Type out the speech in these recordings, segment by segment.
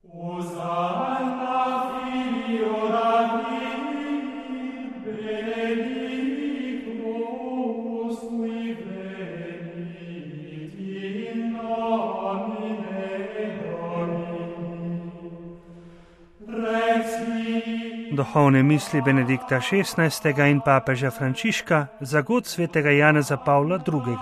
Duhovne misli Benedikta XVI. In papeža Frančiška za god svetega Janeza Pavla II.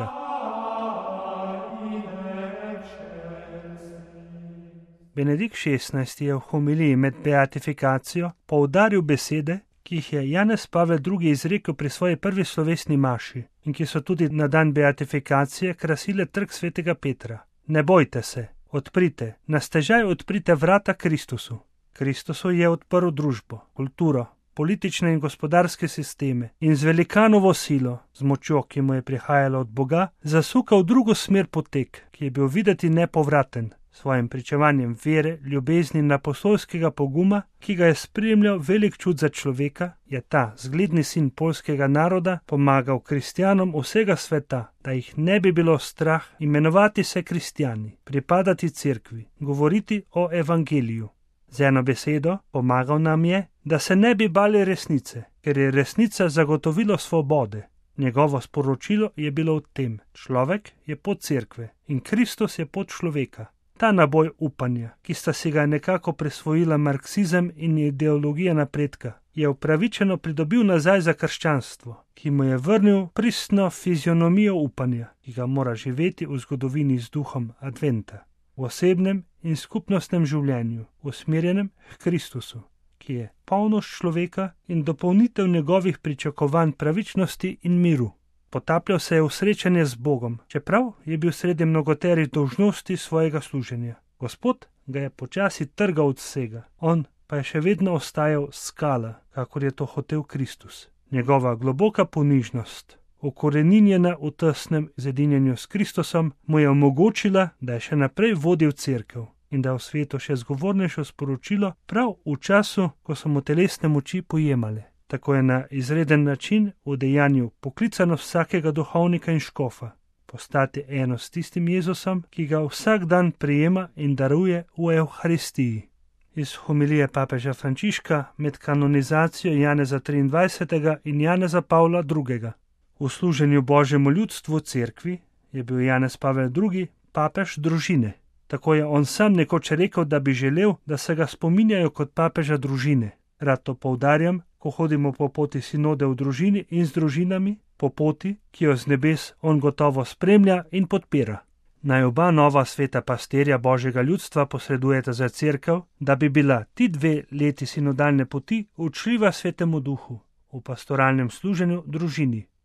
Benedikt XVI. Je v homiliji med beatifikacijo poudaril besede, ki jih je Janez Pavel II. Izrekel pri svoji prvi slovesni maši in ki so tudi na dan beatifikacije krasile trg svetega Petra. Ne bojte se, odprite, na stežaj odprite vrata Kristusu. Kristusu je odprl družbo, kulturo, politične in gospodarske sisteme in z velikanovo silo, z močjo, ki mu je prihajala od Boga, zasukal drugo smer potek, ki je bil videti nepovraten, svojim pričevanjem vere, ljubezni in apostolskega poguma, ki ga je spremljal velik čud za človeka, je ta zgledni sin poljskega naroda pomagal kristjanom vsega sveta, da jih ne bi bilo strah imenovati se kristjani, pripadati cerkvi, govoriti o evangeliju. Z eno besedo, pomagal nam je, da se ne bi bali resnice, ker je resnica zagotovilo svobode. Njegovo sporočilo je bilo v tem: človek je pot cerkve in Kristus je pot človeka. Ta naboj upanja, ki sta si ga nekako prisvojila marksizem in ideologija napredka, je upravičeno pridobil nazaj za krščanstvo, ki mu je vrnil pristno fizionomijo upanja, ki ga mora živeti v zgodovini z duhom adventa. V osebnem in skupnostnem življenju, usmerjenem k Kristusu, ki je polnost človeka in dopolnitev njegovih pričakovanj pravičnosti in miru. Potapljal se je v srečanje z Bogom, čeprav je bil sredi mnogoterih dolžnosti svojega služenja. Gospod ga je počasi trgal od vsega, on pa je še vedno ostajal skala, kakor je to hotel Kristus. Njegova globoka ponižnost, ukoreninjena v tesnem zedinjenju s Kristusom, mu je omogočila, da je še naprej vodil cerkev in da v svetu še zgovornejšo sporočilo prav v času, ko so mu telesne moči pojemale. Tako je na izreden način udejanil poklicanost vsakega duhovnika in škofa, postati eno s tistim Jezusom, ki ga vsak dan prijema in daruje v Evharistiji. Iz homilije papeža Frančiška med kanonizacijo Janeza 23. in Janeza Pavla II. V služenju Božjemu ljudstvu v cerkvi je bil Janez Pavel II. Papež družine. Tako je on sam nekoč rekel, da bi želel, da se ga spominjajo kot papeža družine. Rad to poudarjam, ko hodimo po poti sinode v družini in z družinami, po poti, ki jo z nebes on gotovo spremlja in podpira. Naj oba nova sveta pastirja Božjega ljudstva posredujeta za cerkev, da bi bila ti 2 leti sinodalne poti učljiva Svetemu Duhu v pastoralnem služenju družini.